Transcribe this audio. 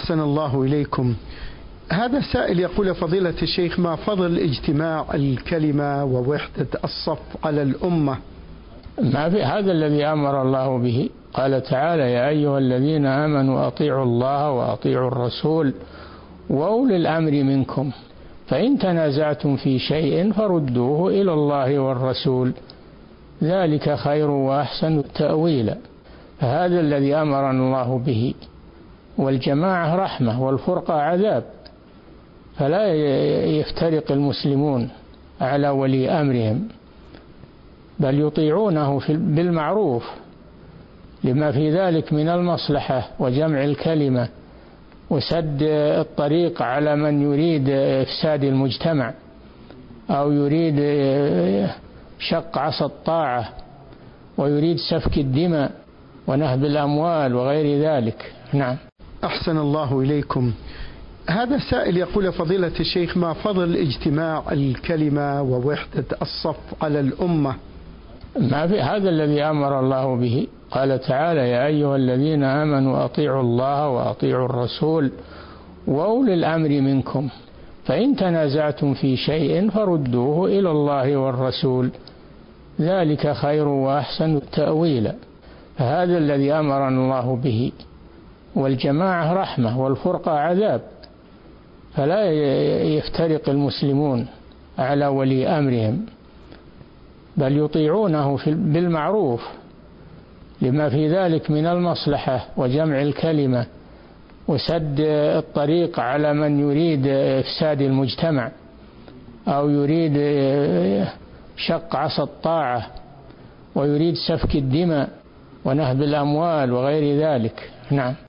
أحسن الله إليكم. هذا سائل يقول: فضيلة الشيخ، ما فضل اجتماع الكلمة ووحدة الصف على الأمة؟ ما في هذا الذي أمر الله به. قال تعالى: يا أيها الذين آمنوا أطيعوا الله وأطيعوا الرسول وأولي الأمر منكم فإن تنازعتم في شيء فردوه إلى الله والرسول ذلك خير وأحسن تأويلا. فهذا الذي أمرنا الله به. والجماعة رحمة والفرقة عذاب، فلا يفترق المسلمون على ولي أمرهم، بل يطيعونه بالمعروف لما في ذلك من المصلحة وجمع الكلمة وسد الطريق على من يريد إفساد المجتمع أو يريد شق عصا الطاعة ويريد سفك الدماء ونهب الأموال وغير ذلك. نعم. أحسن الله إليكم. هذا سائل يقول: فضيلة الشيخ، ما فضل اجتماع الكلمة ووحدة الصف على الأمة؟ ما في هذا الذي أمر الله به. قال تعالى: يا أيها الذين آمنوا أطيعوا الله وأطيعوا الرسول وأولي الأمر منكم فإن تنازعتم في شيء فردوه إلى الله والرسول ذلك خير وأحسن تأويلا. فهذا الذي أمرنا الله به. والجماعة رحمة والفرقة عذاب، فلا يفترق المسلمون على ولي أمرهم، بل يطيعونه بالمعروف لما في ذلك من المصلحة وجمع الكلمة وسد الطريق على من يريد إفساد المجتمع أو يريد شق عصا الطاعة ويريد سفك الدماء ونهب الأموال وغير ذلك. نعم.